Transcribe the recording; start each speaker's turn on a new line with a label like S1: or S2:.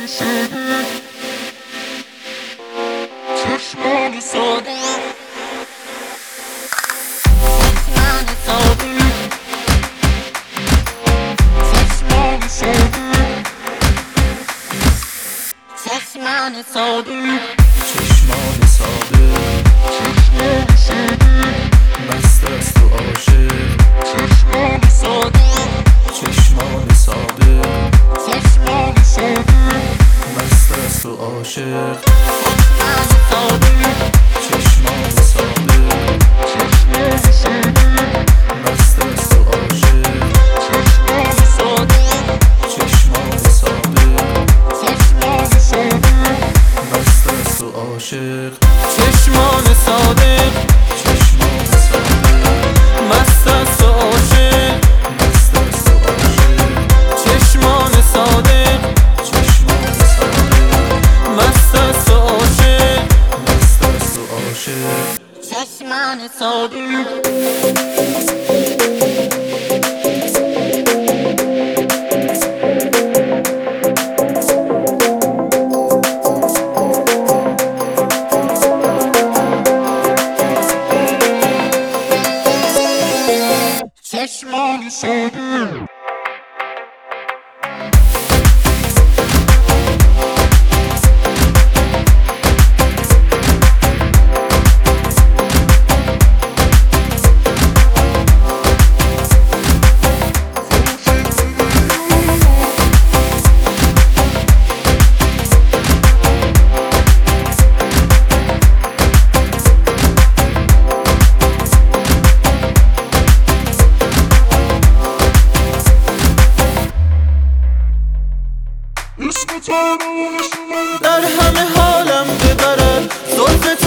S1: چشمان ساده چشمان ساده
S2: مست است و عاشق
S1: چشمان ساده
S2: چشمان ساده
S1: چشمان ساده
S2: مست است و عاشق
S1: چشمان ساده
S2: چشمان ساده
S1: چشمان ساده
S2: مست است و عاشق
S1: چشمان ساده
S2: چشمان ساده
S1: چشمان ساده
S2: مست است و عاشق
S1: چشمان صادق
S2: چشمان ساده
S1: مست است و عاشق
S2: مست است و عاشق
S1: چشمان صادق
S2: چشمان ساده
S1: مست است و عاشق
S2: مست است و عاشق
S1: چشمان صادق چشمان ساده در همه حالم ببرد زلف